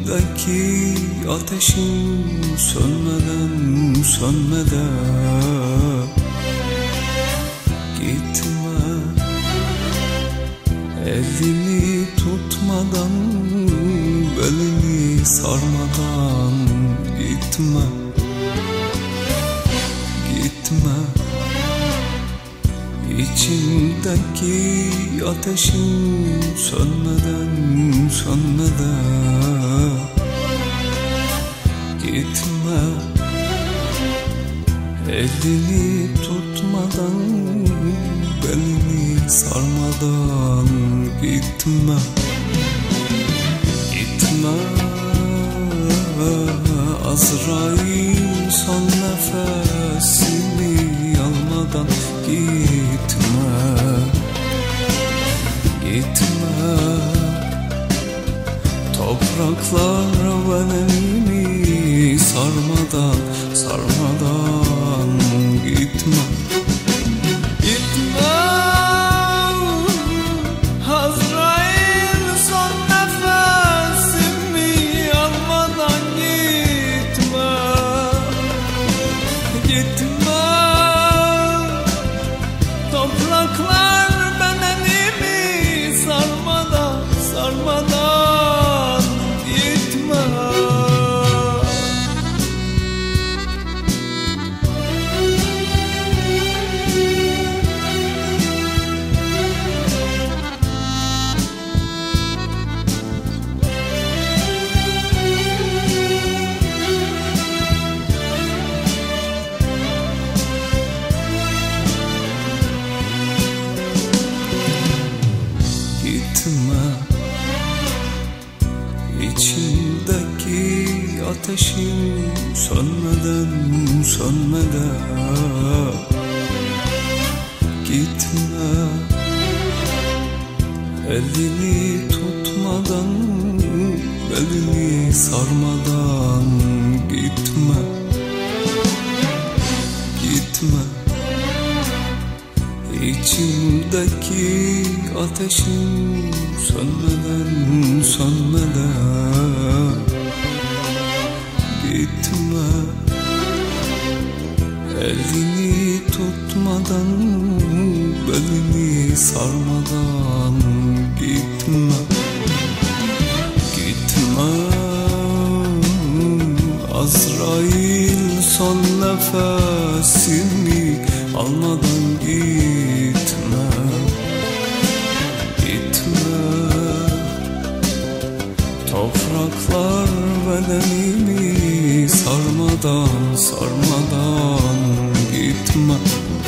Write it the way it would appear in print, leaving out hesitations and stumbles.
İçimdeki ateşim sönmeden sönmeden gitme, elini tutmadan, belini sarmadan gitme, gitme. İçimdeki ateşim sönmeden sönmeden gitme, elini tutmadan, belini sarmadan gitme, gitme. Azrail son nefesini almadan gitme, gitme. Topraklar bedenimi sarmadan sarmadan gitme, gitme. Azrail son nefesimi almadan gitme, gitme. Topraklar bedenimi sarmadan sarmadan gitme. İçimdeki ateşim sönmeden sönmeden gitme, elini tutmadan, belini sarmadan gitme, gitme. İçimdeki ateşim sönmeden sönmeden gitme, elini tutmadan, belini sarmadan gitme, gitme. Azrail son nefesimi almadan gitme, gitme. Topraklar bedenimi sarmadan sarmadan gitme.